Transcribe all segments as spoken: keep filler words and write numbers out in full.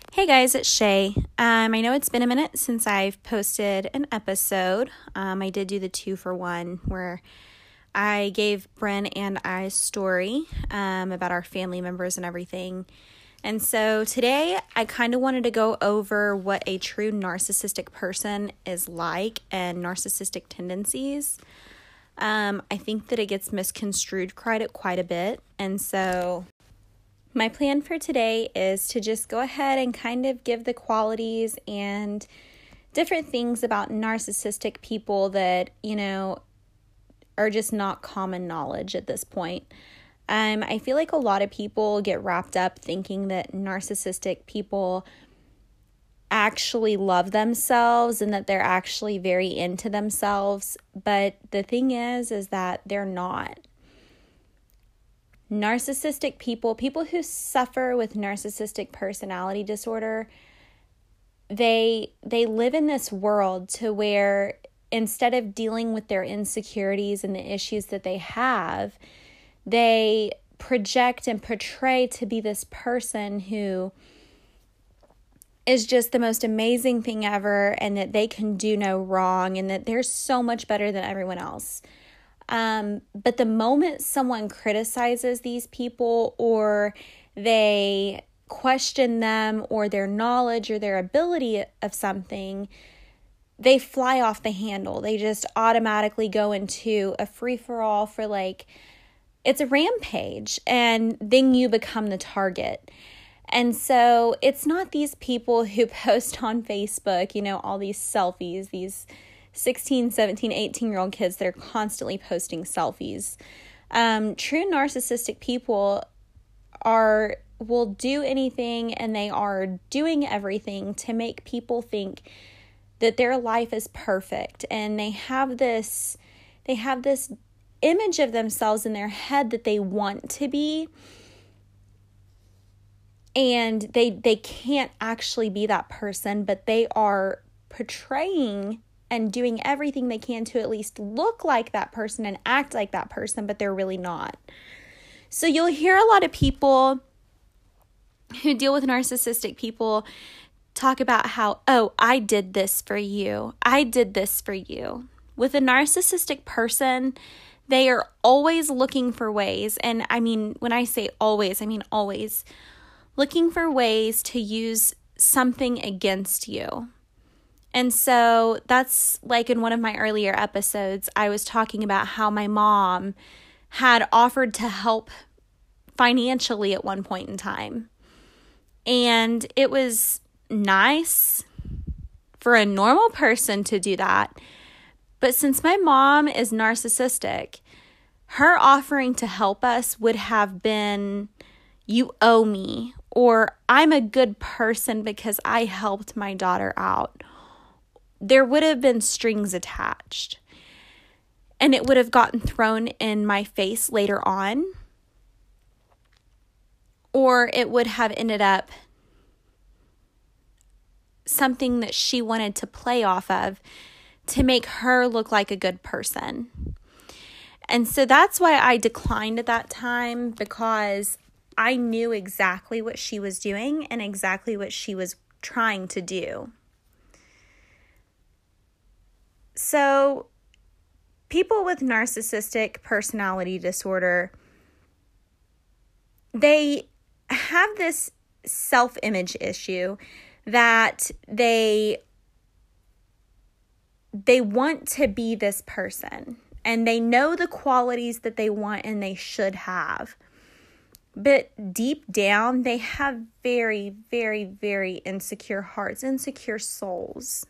Hey guys, it's Shay. Um, I know it's been a minute since I've posted an episode. Um, I did do the two for one where I gave Bren and I's story um, about our family members and everything. And so today I kind of wanted to go over what a true narcissistic person is like and narcissistic tendencies. Um, I think that it gets misconstrued quite, quite a bit. And so my plan for today is to just go ahead and kind of give the qualities and different things about narcissistic people that, you know, are just not common knowledge at this point. Um, I feel like a lot of people get wrapped up thinking that narcissistic people actually love themselves and that they're actually very into themselves. But the thing is, is that they're not. Narcissistic people, people who suffer with narcissistic personality disorder, they they live in this world to where instead of dealing with their insecurities and the issues that they have, they project and portray to be this person who is just the most amazing thing ever and that they can do no wrong and that they're so much better than everyone else. Um, but the moment someone criticizes these people or they question them or their knowledge or their ability of something, they fly off the handle. They just automatically go into a free-for-all for like, it's a rampage, and then you become the target. And so it's not these people who post on Facebook, you know, all these selfies, these sixteen, seventeen, eighteen-year-old kids that are constantly posting selfies. Um, true narcissistic people are will do anything and they are doing everything to make people think that their life is perfect, and they have this they have this image of themselves in their head that they want to be, and they they can't actually be that person, but they are portraying and doing everything they can to at least look like that person and act like that person, but they're really not. So you'll hear a lot of people who deal with narcissistic people talk about how, oh, I did this for you. I did this for you. With a narcissistic person, they are always looking for ways, and I mean, when I say always, I mean always, looking for ways to use something against you. And so that's like in one of my earlier episodes, I was talking about how my mom had offered to help financially at one point in time. And it was nice for a normal person to do that. But since my mom is narcissistic, her offering to help us would have been, you owe me, or I'm a good person because I helped my daughter out. There would have been strings attached, and it would have gotten thrown in my face later on, or it would have ended up something that she wanted to play off of to make her look like a good person. And so that's why I declined at that time, because I knew exactly what she was doing and exactly what she was trying to do. So people with narcissistic personality disorder, they have this self-image issue that they they want to be this person, and they know the qualities that they want and they should have. But deep down, they have very, very, very insecure hearts, insecure souls.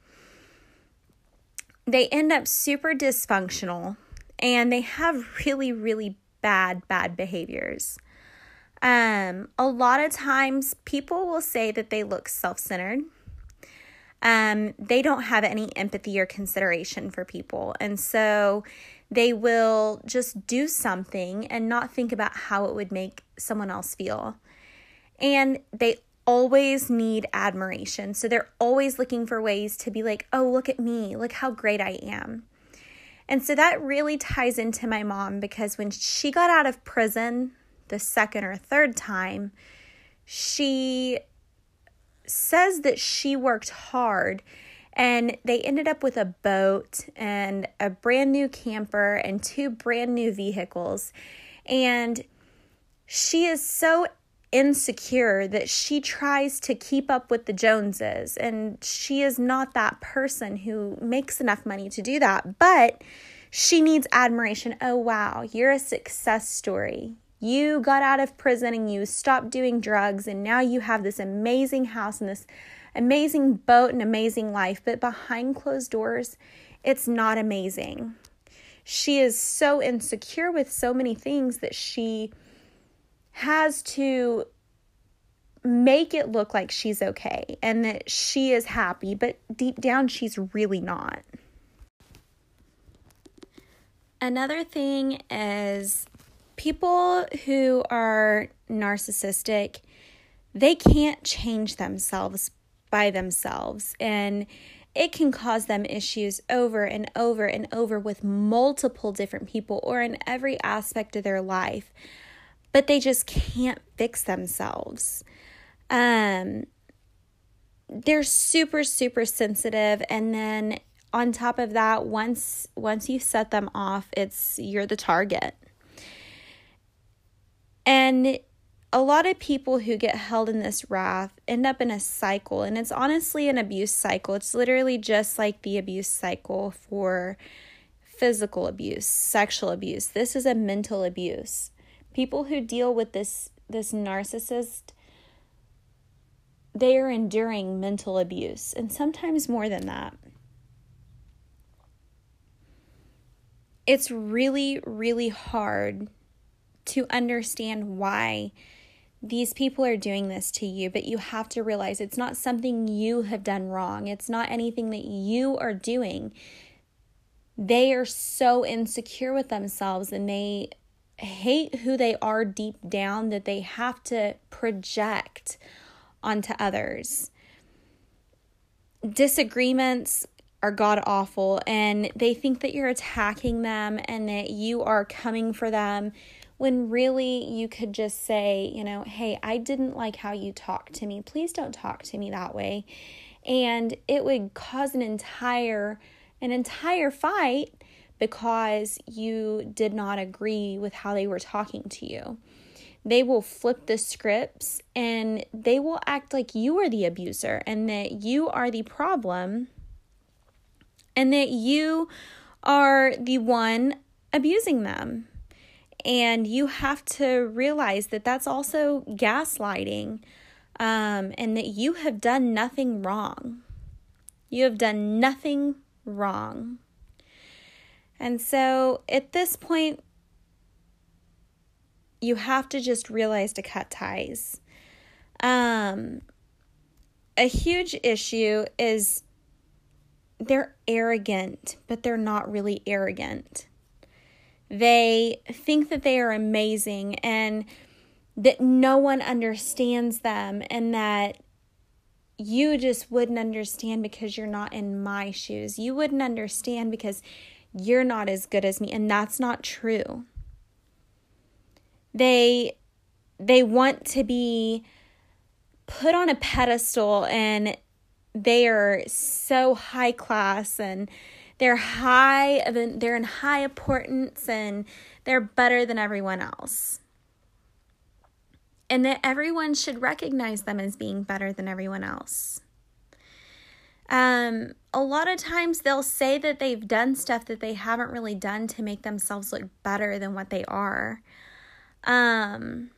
They end up super dysfunctional, and they have really, really bad, bad behaviors. Um, a lot of times people will say that they look self-centered. Um, they don't have any empathy or consideration for people. And so they will just do something and not think about how it would make someone else feel. And they always need admiration. So they're always looking for ways to be like, oh, look at me. Look how great I am. And so that really ties into my mom, because when she got out of prison the second or third time, she says that she worked hard, and they ended up with a boat and a brand new camper and two brand new vehicles. And she is so insecure that she tries to keep up with the Joneses. And she is not that person who makes enough money to do that. But she needs admiration. Oh, wow, you're a success story. You got out of prison and you stopped doing drugs, and now you have this amazing house and this amazing boat and amazing life. But behind closed doors, it's not amazing. She is so insecure with so many things that she has to make it look like she's okay and that she is happy, but deep down she's really not. Another thing is people who are narcissistic, they can't change themselves by themselves, and it can cause them issues over and over and over with multiple different people or in every aspect of their life, but they just can't fix themselves. Um, they're super, super sensitive, and then on top of that, once once you set them off, it's you're the target. And a lot of people who get held in this wrath end up in a cycle, and it's honestly an abuse cycle. It's literally just like the abuse cycle for physical abuse, sexual abuse. This is a mental abuse. People who deal with this this narcissist, they are enduring mental abuse, and sometimes more than that. It's really, really hard to understand why these people are doing this to you, but you have to realize it's not something you have done wrong. It's not anything that you are doing. They are so insecure with themselves, and they hate who they are deep down that they have to project onto others. Disagreements are god-awful, and they think that you're attacking them and that you are coming for them, when really you could just say, you know, hey, I didn't like how you talked to me. Please don't talk to me that way. And it would cause an entire, an entire fight because you did not agree with how they were talking to you. They will flip the scripts and they will act like you are the abuser and that you are the problem and that you are the one abusing them. And you have to realize that that's also gaslighting, um, and that you have done nothing wrong. You have done nothing wrong. And so at this point, you have to just realize to cut ties. Um, a huge issue is they're arrogant, but they're not really arrogant. They think that they are amazing and that no one understands them and that you just wouldn't understand because you're not in my shoes. You wouldn't understand because you're not as good as me, and that's not true. They they want to be put on a pedestal, and they are so high class, and they're high, they're in high importance, and they're better than everyone else. And that everyone should recognize them as being better than everyone else. Um, a lot of times they'll say that they've done stuff that they haven't really done to make themselves look better than what they are. Um,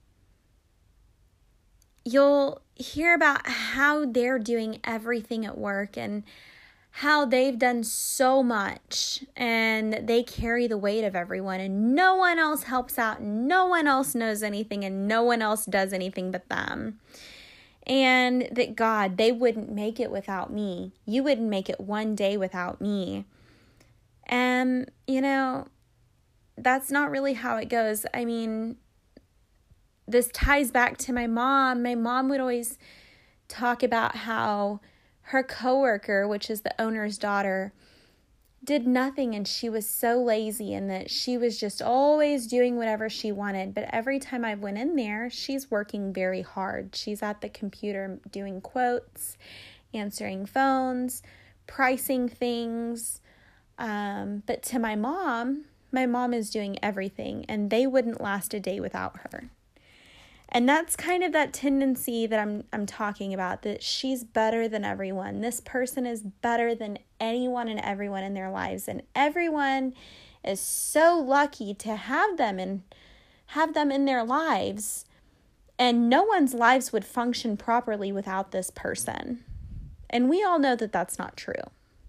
you'll hear about how they're doing everything at work and how they've done so much and they carry the weight of everyone and no one else helps out, no one else knows anything, and no one else does anything but them. And that, God, they wouldn't make it without me. You wouldn't make it one day without me. And, you know, that's not really how it goes. I mean, this ties back to my mom. My mom would always talk about how her coworker, which is the owner's daughter, did nothing and she was so lazy and that she was just always doing whatever she wanted. But every time I went in there, she's working very hard. She's at the computer doing quotes, answering phones, pricing things. Um, but to my mom, my mom is doing everything, and they wouldn't last a day without her. And that's kind of that tendency that I'm I'm talking about, that she's better than everyone. This person is better than anyone and everyone in their lives, and everyone is so lucky to have them and have them in their lives. And no one's lives would function properly without this person. And we all know that that's not true.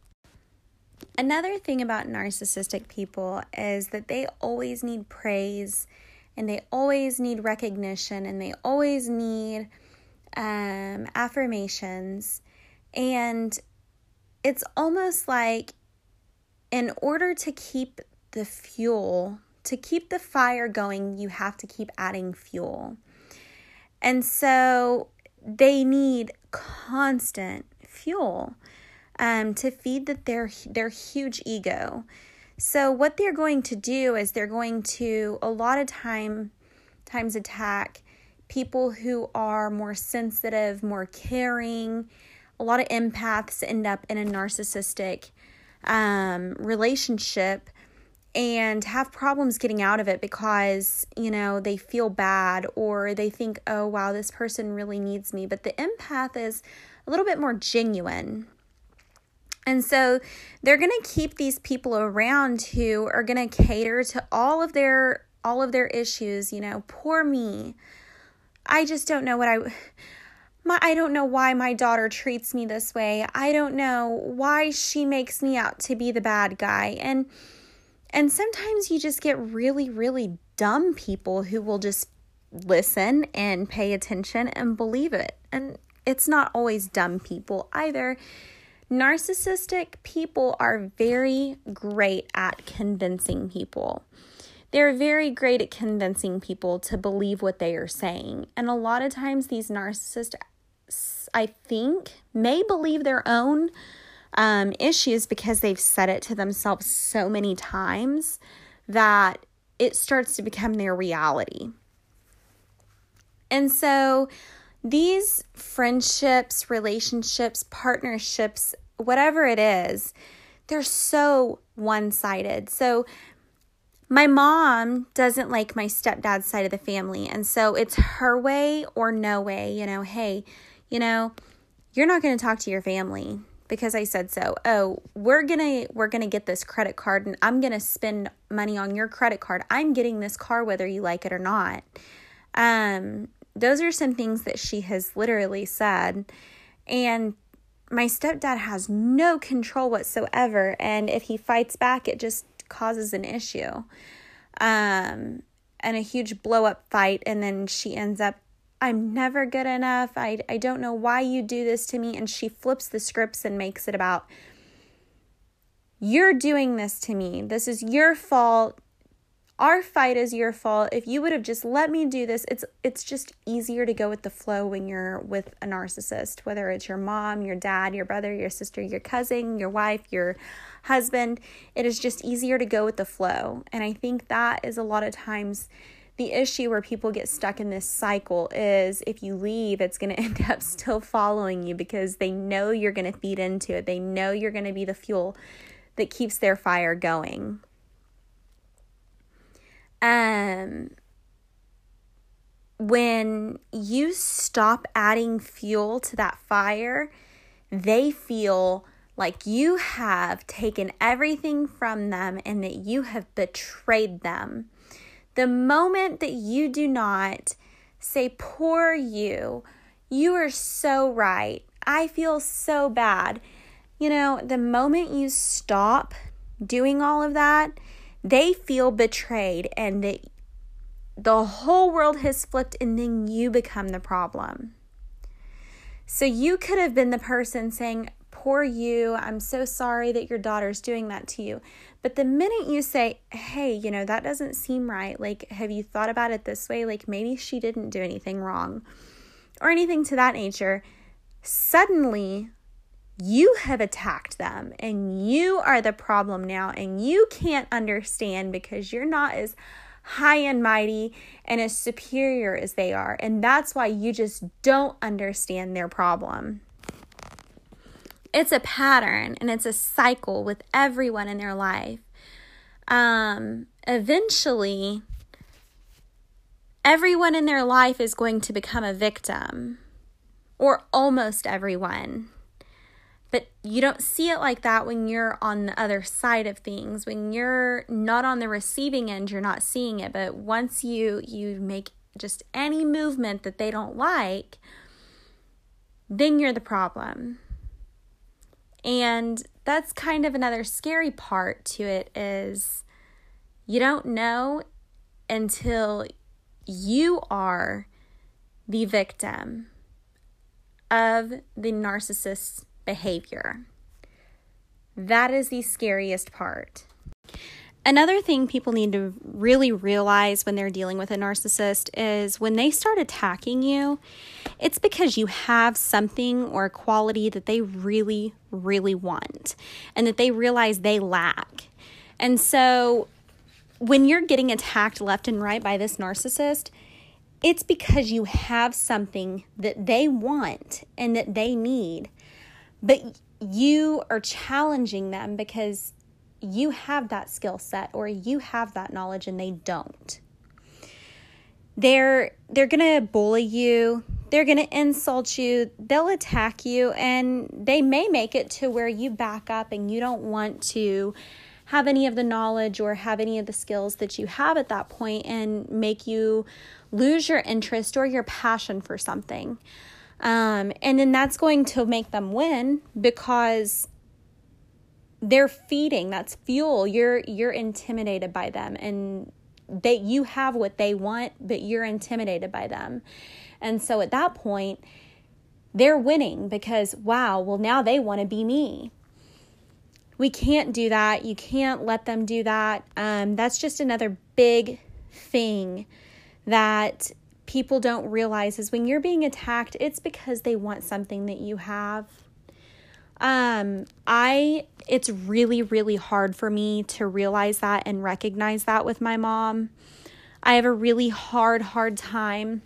Another thing about narcissistic people is that they always need praise, and they always need recognition, and they always need um, affirmations. And it's almost like, in order to keep the fuel, to keep the fire going, you have to keep adding fuel. And so they need constant fuel um, to feed the, their, their huge ego. So what they're going to do is they're going to a lot of time times attack people who are more sensitive, more caring. A lot of empaths end up in a narcissistic um, relationship and have problems getting out of it because, you know, they feel bad, or they think, oh, wow, this person really needs me. But the empath is a little bit more genuine. And so they're going to keep these people around who are going to cater to all of their all of their issues. You know, poor me. I just don't know what I my I don't know why my daughter treats me this way. I don't know why she makes me out to be the bad guy. And and sometimes you just get really, really dumb people who will just listen and pay attention and believe it. And it's not always dumb people either. Narcissistic people are very great at convincing people. They're very great at convincing people to believe what they are saying. And a lot of times these narcissists, I think, may believe their own um, issues because they've said it to themselves so many times that it starts to become their reality. And so these friendships, relationships, partnerships, whatever it is, they're so one-sided. So my mom doesn't like my stepdad's side of the family. And so it's her way or no way. You know, hey, you know, you're not going to talk to your family because I said so. Oh, we're going to we're going to get this credit card and I'm going to spend money on your credit card. I'm getting this car whether you like it or not. Um Those are some things that she has literally said. And my stepdad has no control whatsoever. And if he fights back, it just causes an issue. Um, and a huge blow up fight. And then she ends up, I'm never good enough. I, I don't know why you do this to me. And she flips the scripts and makes it about, you're doing this to me. This is your fault. Our fight is your fault. If you would have just let me do this, it's it's just easier to go with the flow when you're with a narcissist, whether it's your mom, your dad, your brother, your sister, your cousin, your wife, your husband. It is just easier to go with the flow. And I think that is a lot of times the issue where people get stuck in this cycle is if you leave, it's going to end up still following you because they know you're going to feed into it. They know you're going to be the fuel that keeps their fire going. Um, when you stop adding fuel to that fire, they feel like you have taken everything from them and that you have betrayed them. The moment that you do not say, poor you, you are so right, I feel so bad. You know, the moment you stop doing all of that, they feel betrayed and that the whole world has flipped and then you become the problem. So you could have been the person saying, poor you, I'm so sorry that your daughter's doing that to you. But the minute you say, hey, you know, that doesn't seem right. Like, have you thought about it this way? Like, maybe she didn't do anything wrong or anything to that nature. Suddenly, you have attacked them and you are the problem now, and you can't understand because you're not as high and mighty and as superior as they are. And that's why you just don't understand their problem. It's a pattern and it's a cycle with everyone in their life. Um, eventually, everyone in their life is going to become a victim, or almost everyone. But you don't see it like that when you're on the other side of things. When you're not on the receiving end, you're not seeing it. But once you you make just any movement that they don't like, then you're the problem. And that's kind of another scary part to it, is you don't know until you are the victim of the narcissist's behavior. That is the scariest part. Another thing people need to really realize when they're dealing with a narcissist is when they start attacking you, it's because you have something or a quality that they really, really want and that they realize they lack. And so when you're getting attacked left and right by this narcissist, it's because you have something that they want and that they need, but you are challenging them because you have that skill set or you have that knowledge and they don't. They're they're going to bully you. They're going to insult you. They'll attack you, and they may make it to where you back up and you don't want to have any of the knowledge or have any of the skills that you have at that point, and make you lose your interest or your passion for something. Um, and then that's going to make them win because they're feeding, that's fuel. You're you're intimidated by them, and they you have what they want, but you're intimidated by them. And so at that point, they're winning because, wow, well, now they want to be me. We can't do that. You can't let them do that. Um, that's just another big thing that people don't realize is when you're being attacked, it's because they want something that you have. Um, I, it's really, really hard for me to realize that and recognize that with my mom. I have a really hard, hard time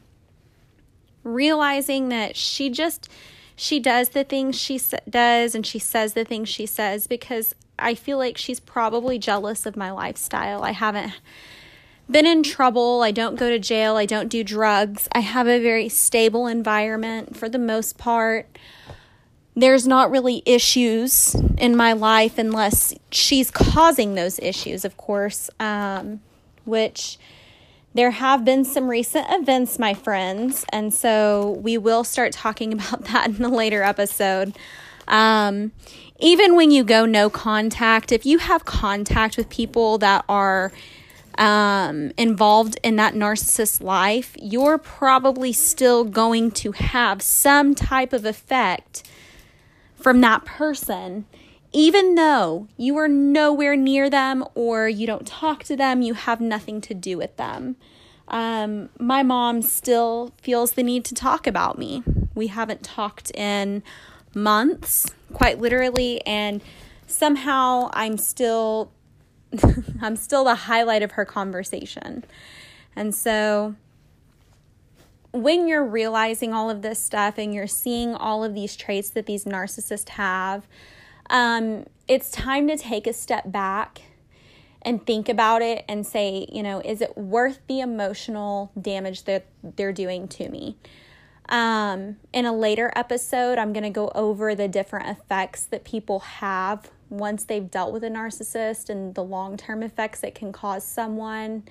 realizing that she just, she does the things she does and she says the things she says because I feel like she's probably jealous of my lifestyle. I haven't been in trouble. I don't go to jail. I don't do drugs. I have a very stable environment for the most part. There's not really issues in my life unless she's causing those issues, of course, um, which there have been some recent events, my friends, and so we will start talking about that in a later episode. Um, even when you go no contact, if you have contact with people that are um, involved in that narcissist's life, you're probably still going to have some type of effect from that person, even though you are nowhere near them or you don't talk to them, you have nothing to do with them. Um, my mom still feels the need to talk about me. We haven't talked in months, quite literally, and somehow I'm still, I'm still the highlight of her conversation. And so when you're realizing all of this stuff and you're seeing all of these traits that these narcissists have, um, it's time to take a step back and think about it and say, you know, is it worth the emotional damage that they're doing to me? Um, in a later episode, I'm going to go over the different effects that people have once they've dealt with a narcissist and the long-term effects it can cause someone.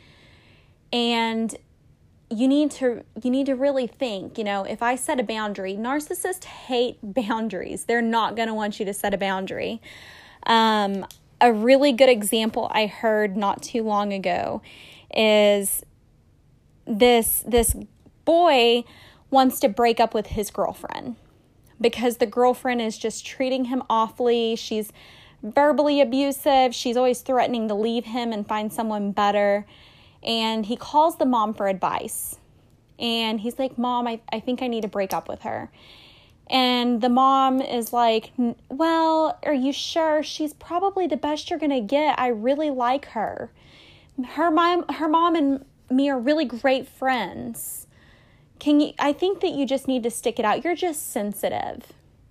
And you need to you need to really think, you know, if I set a boundary, narcissists hate boundaries. They're not going to want you to set a boundary. Um, a really good example I heard not too long ago is this this boy wants to break up with his girlfriend because the girlfriend is just treating him awfully. She's verbally abusive. She's always threatening to leave him and find someone better. And he calls the mom for advice. And he's like, Mom, I, I think I need to break up with her. And the mom is like, well, are you sure? She's probably the best you're going to get. I really like her. Her mom, her mom and me are really great friends. Can you, I think that you just need to stick it out. You're just sensitive.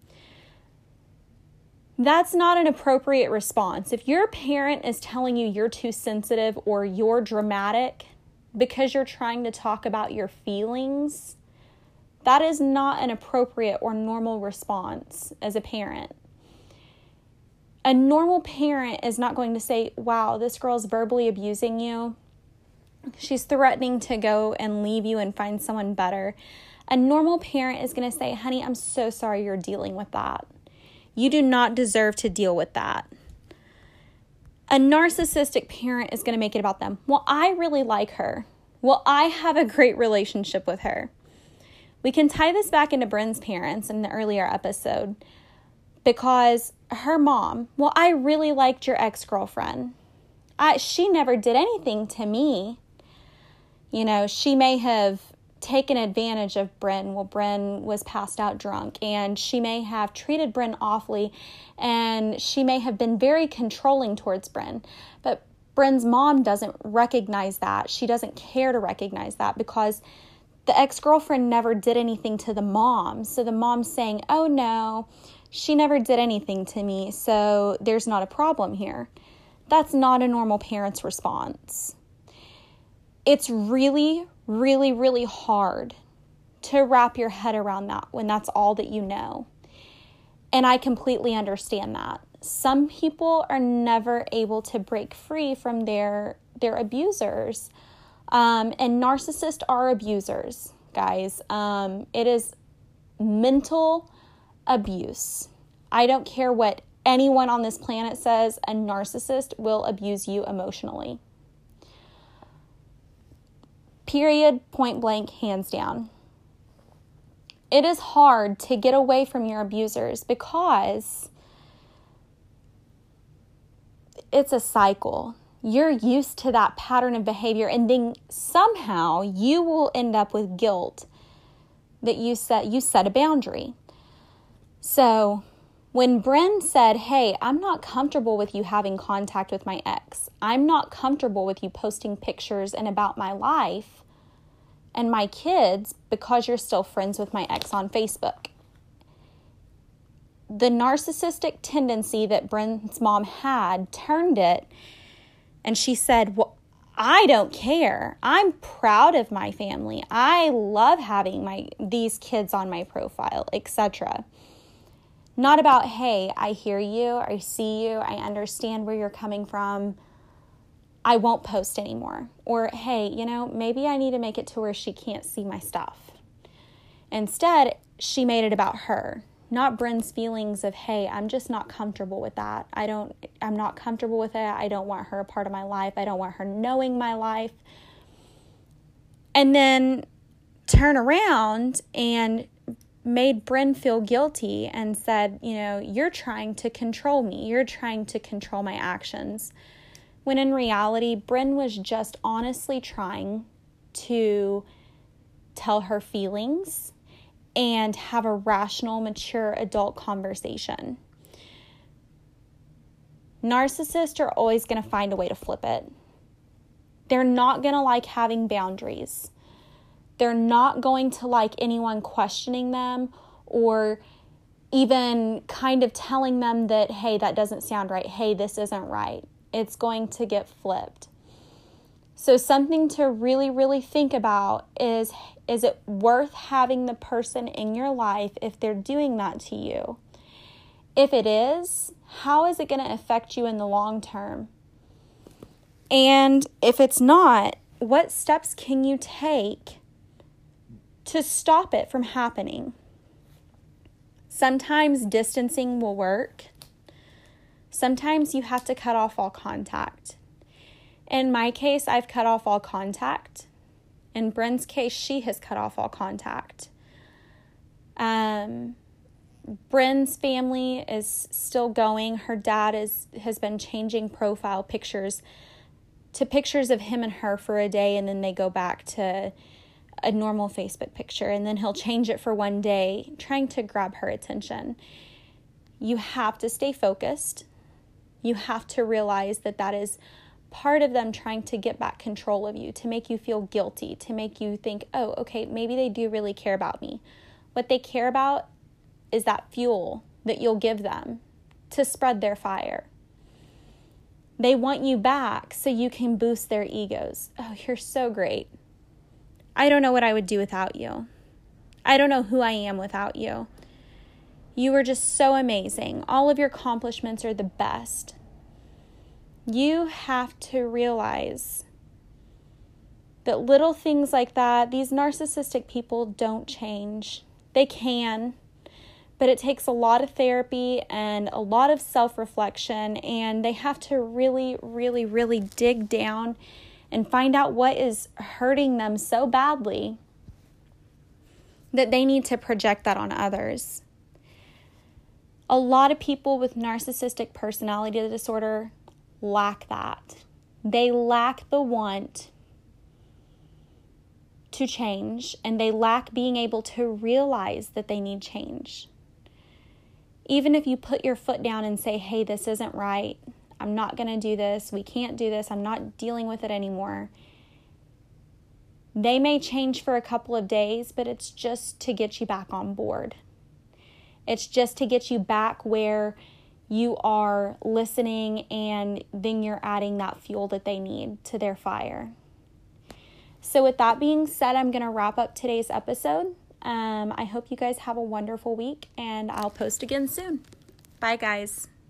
That's not an appropriate response. If your parent is telling you you're too sensitive or you're dramatic because you're trying to talk about your feelings, that is not an appropriate or normal response as a parent. A normal parent is not going to say, wow, this girl's verbally abusing you. She's threatening to go and leave you and find someone better. A normal parent is going to say, honey, I'm so sorry you're dealing with that. You do not deserve to deal with that. A narcissistic parent is going to make it about them. Well, I really like her. Well, I have a great relationship with her. We can tie this back into Bryn's parents in the earlier episode because her mom, well, I really liked your ex-girlfriend. I, she never did anything to me. You know, she may have taken advantage of Bryn while Bryn was passed out drunk, and she may have treated Bryn awfully, and she may have been very controlling towards Bryn. But Bryn's mom doesn't recognize that. She doesn't care to recognize that because the ex-girlfriend never did anything to the mom. So the mom's saying, oh no, she never did anything to me, so there's not a problem here. That's not a normal parent's response. It's really, really, really hard to wrap your head around that when that's all that you know. And I completely understand that. Some people are never able to break free from their, their abusers. Um, and narcissists are abusers, guys. Um, it is mental abuse. I don't care what anyone on this planet says, a narcissist will abuse you emotionally. Period, point blank, hands down. It is hard to get away from your abusers because it's a cycle. You're used to that pattern of behavior, and then somehow you will end up with guilt that you set you set a boundary. So when Bryn said, hey, I'm not comfortable with you having contact with my ex. I'm not comfortable with you posting pictures and about my life and my kids because you're still friends with my ex on Facebook. The narcissistic tendency that Bryn's mom had turned it, and she said, well, I don't care. I'm proud of my family. I love having my these kids on my profile, et cetera. Not about, hey, I hear you, I see you, I understand where you're coming from. I won't post anymore. Or, hey, you know, maybe I need to make it to where she can't see my stuff. Instead, she made it about her, not Bryn's feelings of, hey, I'm just not comfortable with that. I don't, I'm not comfortable with it. I don't want her a part of my life. I don't want her knowing my life. And then turn around and made Bryn feel guilty and said, you know, you're trying to control me. You're trying to control my actions. When in reality, Bryn was just honestly trying to tell her feelings and have a rational, mature adult conversation. Narcissists are always going to find a way to flip it. They're not going to like having boundaries. They're not going to like anyone questioning them or even kind of telling them that, hey, that doesn't sound right. Hey, this isn't right. It's going to get flipped. So something to really, really think about is, is it worth having the person in your life if they're doing that to you? If it is, how is it going to affect you in the long term? And if it's not, what steps can you take to stop it from happening? Sometimes distancing will work. Sometimes you have to cut off all contact. In my case, I've cut off all contact. In Bryn's case, she has cut off all contact. Um, Bryn's family is still going. Her dad is has been changing profile pictures to pictures of him and her for a day, and then they go back to a normal Facebook picture, and then he'll change it for one day, trying to grab her attention. You have to stay focused. You have to realize that that is part of them trying to get back control of you, to make you feel guilty, to make you think, oh, okay, maybe they do really care about me. What they care about is that fuel that you'll give them to spread their fire. They want you back so you can boost their egos. Oh, you're so great. I don't know what I would do without you. I don't know who I am without you. You are just so amazing. All of your accomplishments are the best. You have to realize that little things like that, these narcissistic people don't change. They can, but it takes a lot of therapy and a lot of self-reflection, and they have to really, really, really dig down and find out what is hurting them so badly that they need to project that on others. A lot of people with narcissistic personality disorder lack that. They lack the want to change, and they lack being able to realize that they need change. Even if you put your foot down and say, hey, this isn't right, I'm not going to do this, we can't do this, I'm not dealing with it anymore. They may change for a couple of days, but it's just to get you back on board. It's just to get you back where you are listening, and then you're adding that fuel that they need to their fire. So with that being said, I'm going to wrap up today's episode. Um, I hope you guys have a wonderful week, and I'll post again soon. Bye, guys.